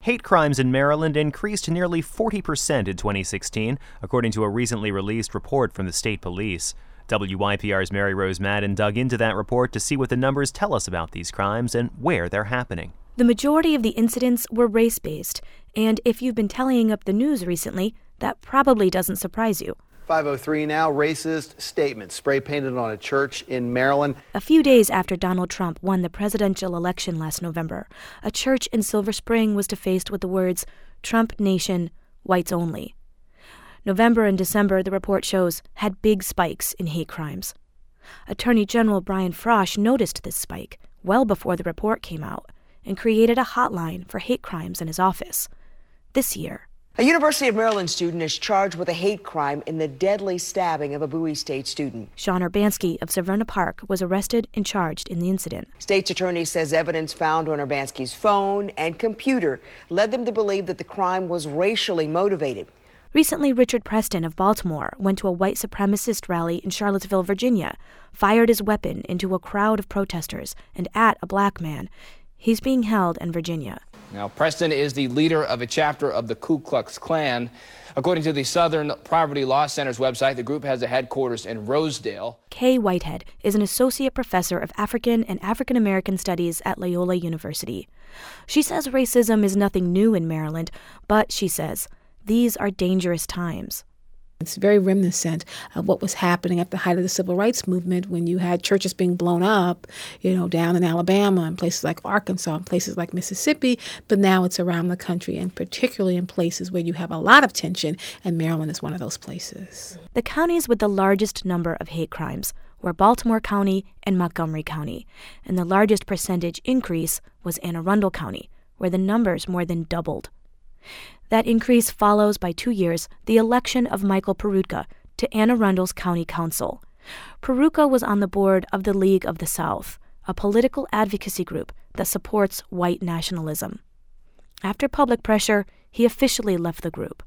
Hate crimes in Maryland increased nearly 40% in 2016, according to a recently released report from the state police. WYPR's Mary Rose Madden dug into that report to see what the numbers tell us about these crimes and where they're happening. The majority of the incidents were race-based, and if you've been tallying up the news recently, that probably doesn't surprise you. 5:03 now, racist statement spray painted on a church in Maryland. A few days after Donald Trump won the presidential election last November, a church in Silver Spring was defaced with the words, "Trump Nation, Whites Only." November and December, the report shows, had big spikes in hate crimes. Attorney General Brian Frosh noticed this spike well before the report came out and created a hotline for hate crimes in his office. This year, a University of Maryland student is charged with a hate crime in the deadly stabbing of a Bowie State student. Sean Urbanski of Severna Park was arrested and charged in the incident. State's attorney says evidence found on Urbanski's phone and computer led them to believe that the crime was racially motivated. Recently, Richard Preston of Baltimore went to a white supremacist rally in Charlottesville, Virginia, fired his weapon into a crowd of protesters and at a black man. He's being held in Virginia. Now, Preston is the leader of a chapter of the Ku Klux Klan. According to the Southern Poverty Law Center's website, the group has a headquarters in Rosedale. Kay Whitehead is an associate professor of African and African American studies at Loyola University. She says racism is nothing new in Maryland, but she says these are dangerous times. It's very reminiscent of what was happening at the height of the civil rights movement when you had churches being blown up, down in Alabama and places like Arkansas and places like Mississippi. But now it's around the country, and particularly in places where you have a lot of tension, and Maryland is one of those places. The counties with the largest number of hate crimes were Baltimore County and Montgomery County, and the largest percentage increase was Anne Arundel County, where the numbers more than doubled. That increase follows by 2 years the election of Michael Peroutka to Anne Arundel's county council. Peroutka was on the board of the League of the South, a political advocacy group that supports white nationalism. After public pressure, he officially left the group.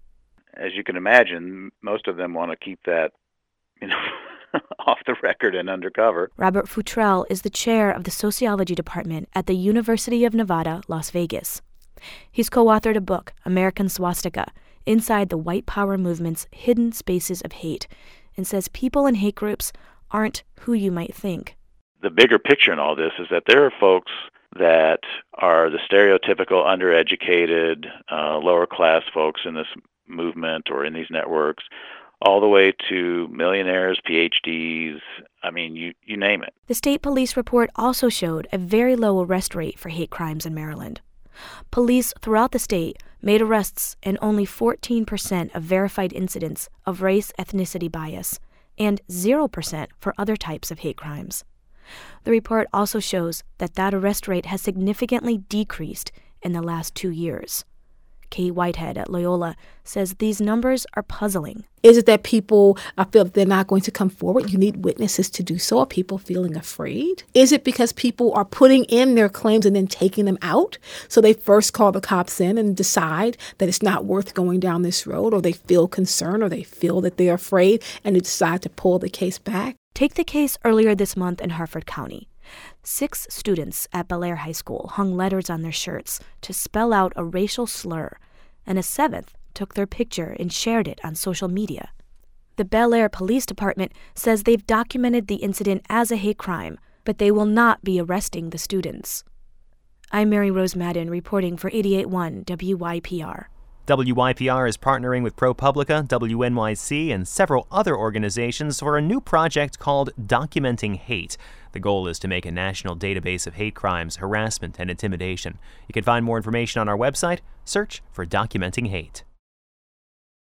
As you can imagine, most of them want to keep that, off the record and undercover. Robert Futrell is the chair of the sociology department at the University of Nevada, Las Vegas. He's co-authored a book, American Swastika, Inside the White Power Movement's Hidden Spaces of Hate, and says people in hate groups aren't who you might think. The bigger picture in all this is that there are folks that are the stereotypical undereducated, lower-class folks in this movement or in these networks, all the way to millionaires, PhDs, you name it. The state police report also showed a very low arrest rate for hate crimes in Maryland. Police throughout the state made arrests in only 14% of verified incidents of race-ethnicity bias and 0% for other types of hate crimes. The report also shows that arrest rate has significantly decreased in the last 2 years. Kay Whitehead at Loyola says these numbers are puzzling. Is it that people feel that they're not going to come forward? You need witnesses to do so. Are people feeling afraid? Is it because people are putting in their claims and then taking them out? So they first call the cops in and decide that it's not worth going down this road, or they feel concerned, or they feel that they're afraid, and they decide to pull the case back? Take the case earlier this month in Harford County. 6 students at Bel Air High School hung letters on their shirts to spell out a racial slur, and a 7th took their picture and shared it on social media. The Bel Air Police Department says they've documented the incident as a hate crime, but they will not be arresting the students. I'm Mary Rose Madden reporting for 88.1 WYPR. WYPR is partnering with ProPublica, WNYC, and several other organizations for a new project called Documenting Hate. The goal is to make a national database of hate crimes, harassment, and intimidation. You can find more information on our website. Search for Documenting Hate.